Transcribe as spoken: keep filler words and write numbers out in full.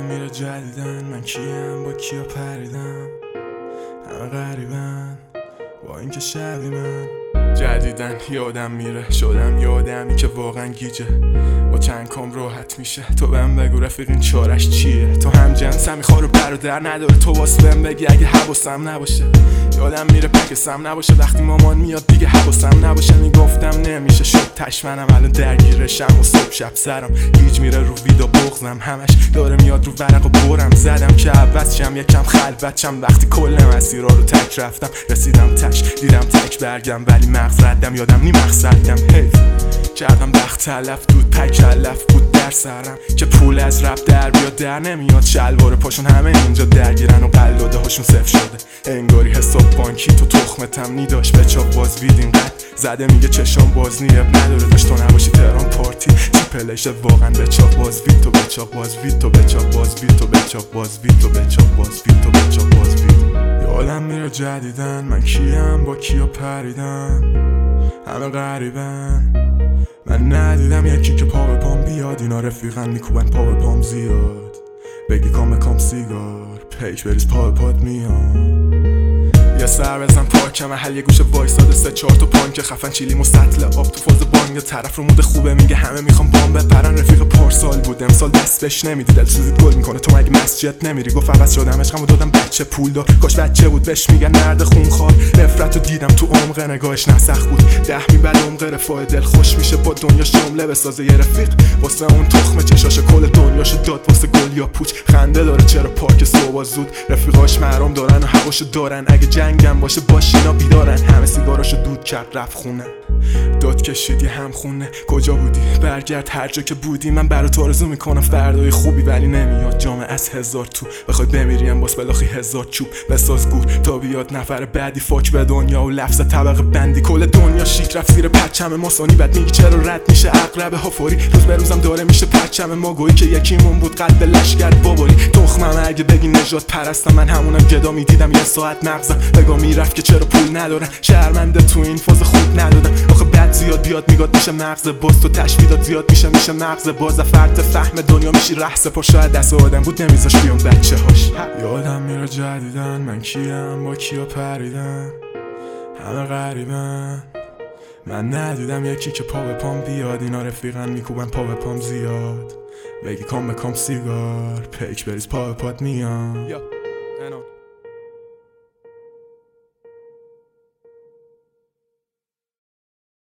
میره جدیدن، من کیم با کیا پریدم، همه غریبن با اینکه شبی من. جدیدن یادم میره شدم یادمی که واقعا گیجه، با چند کام راحت میشه. تو بهم بگو رفیق این چارش چیه؟ تو هم جنسم میخوار و برادر نداره، تو واسه بهم بگی اگه حواسم نباشه. یادم میره پکسم نباشه وقتی مامان میاد دیگه حواسم نباشه. میگفتم نمیشه شد تشمنم، الان درگیرشم و صبح شب سرم گیج میره رو ویدا بغزم، همش داره میاد رو ورق و برم زدم که عوض شم یکم خلوت شم. وقتی کل مسیرها رو تک رفتم رسیدم تش دیدم تک برگم، ولی مغز ردم یادم نی مقصدم. حیف کردم بخت تلف دود پک علف بود در سرم که پول از رب در بیاد در نمیاد. شلوار پاشون همه اینجا درگیرن و قلاده هاشون صفر شده، انگاری حساب بانکی تو تخمتم نیداش بچاپ باز وید اینقدر زده میگه چشام باز نیب نداره داشت تو نباشی تهران پارتی چی پلشه واقعا بچاپ باز وید تو بچاپ باز وید تو بچاپ باز وید تو بچاپ باز وید تو بچاپ باز وید تو بچاپ باز وید. یادم میره جدیدن، من کیم با کیا پریدم، همه غریبن. من ندیدم یکی که پا به پام بیاد، اینا رفیقن میکوبن پا به پام زیاد. بگی کام به کام سیگار پیک بریز پا به پات میام. یه سر بزن پاک محل یه گوشه وایساده سه چهار تا پانک خفن چیلی مستطل آب تو فاز بانگ. طرف رو مود خوبه میگه همه میخوام بام بپرن، رفیق پارسال بود امسال دست بهش نمیدی دلسوزیت گل میکنه تو مگه مسجد نمیری. گفت عوض شدم عشقمو دادم بچه پول دار، کاش بچه بود بهش میگن مرد خونخوار. نفرتو دیدم تو عمق نگاهش نسخ بود، ده میبل عمق رفاه دل خوش میشه با دنیاش جمله بسازه. یه رفیق واسه اون تخمه چشاش کل دنیاشو داد واسه گل یا پوچ. خنده داره چرا پاک صبح زود، رفیقاش محرم دارن و هواشو دارن، اگه جنگم باشه باشینا بیدارن. همه سیگاراشو دود کرد رفت خونه، داد کشید یه هم خونه. کجا بودی؟ برگرد هر جا که بودی، من برات تو آرزو میکنم فردای خوبی، ولی نمیاد جامعه از هزار تو بخوای بمیریم باز بلاخی هزار چوب بساز گور تا بیاد نفر بعدی. فاک به دنیا و لفظ طبقه بندی، کل دنیا شیک رفت زیر پرچم ماسونی. بعد میگی چرا رد میشه عقرب هافوری، روز به روزم داره میشه پرچم ما گویی که یکیمون بود قلب لشگر باباری. تخمم اگه بگی نجات پرستم، من همونم گدا میدیدم یه ساعت مغزم بگا میرفت که چرا پول ندارن. شرمنده تو این فاز خوب ندادم آخه بعد زیاد بیاد میگاد میشه مغز باز. تو تشبیهات زیاد میشه میشه مغز باز. فرد فهم دنیا میشی رحس پا، شاید دست آدم بود نمیذاش بیام بچه هاش. یادم میره جدیدن، من کیم با کیا پریدم، همه غریبن. من ندیدم یکی که پا به پام بیاد، اینا رفیقن میکوبن پا به پام زیاد. بگی کام به کام سیگار پیک بریز پا به پات میام.